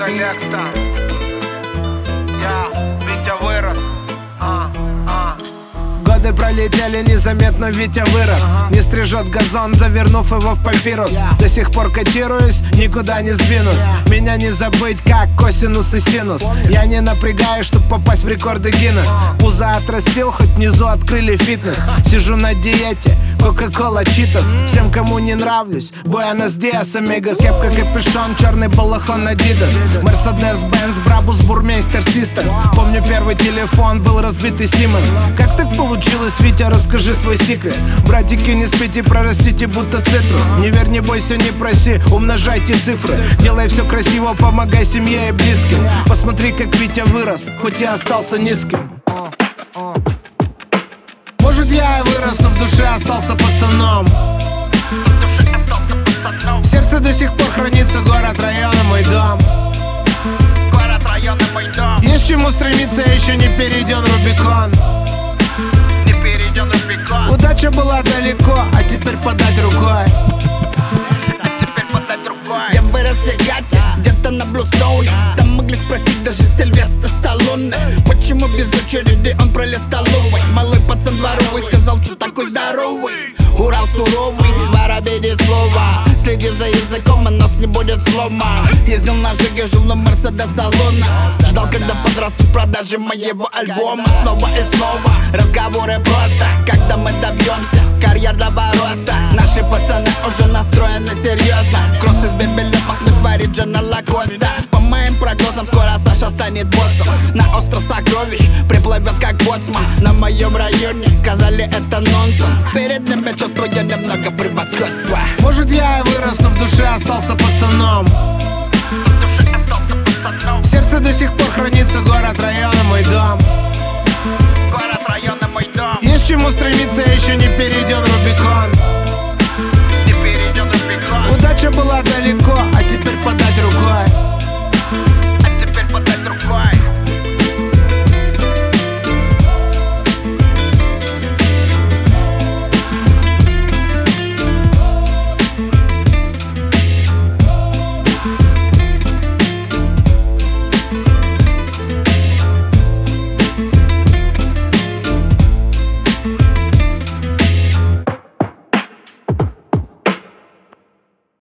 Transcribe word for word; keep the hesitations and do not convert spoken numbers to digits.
Лекс там. Я, Витя вырос. А, а. Годы пролетели незаметно, Витя вырос. uh-huh. Не стрижет газон, завернув его в папирус. yeah. До сих пор котируюсь, никуда не сдвинусь. yeah. Меня не забыть, как косинус и синус. Помнишь? Я не напрягаюсь, чтоб попасть в рекорды Гиннес. uh. Пузо отрастил, хоть внизу открыли фитнес. Сижу на диете, Кока-кола, Читос. Всем, кому не нравлюсь, Буэнос Диас, Амигос. Кепка, капюшон, черный балахон, Адидас. Мерседес, Бенц, Брабус, Бурмейстер, Системс. Помню, первый телефон был разбитый Сименс. Как так получилось, Витя, расскажи свой секрет. Братики, не спите, прорастите, будто цитрус. Не верь, не бойся, не проси, умножайте цифры. Делай все красиво, помогай семье и близким. Посмотри, как Витя вырос, хоть и остался низким. Может, я и вырос, но в душе остался пацаном. В сердце до сих пор хранится город, район и мой дом. Город, район и мой дом. Есть к чему стремиться, еще не перейден Рубикон. Не перейден Рубикон. Удача была далеко, а теперь подать рукой. А теперь подать рукой. Я вырос в Сегате, где-то на Блустоуне. Там могли спросить даже Сильвестр Сталлоне. Почему без очереди он пролез столовой? Малый пацан дворовый сказал, что такой здоровый. Урал суровый, воробей без слова. Следи за языком, и нос не будет сломан. Ездил на Жиге, жил на Мерседес салона. Ждал, когда подрастут продажи моего альбома. Снова и снова, разговоры просто. Когда мы добьемся карьерного роста. Наши пацаны уже настроены серьезно. Кросс из бебеля махнуть варит Джона Лакоста. По моим прогнозам, скоро Саша станет боссом. На остров сокровищ приплывет как боцман. На моем районе сказали, это нонсенс. Перед ними чувствую немного превосходства. Может, я и вырос, но в душе остался пацаном. В душе остался пацаном. В сердце до сих пор хранится город, район и мой дом. Город, район и мой дом. Есть к чему стремиться, еще не перейден Рубикон. Не перейден Рубикон. Удача была далеко,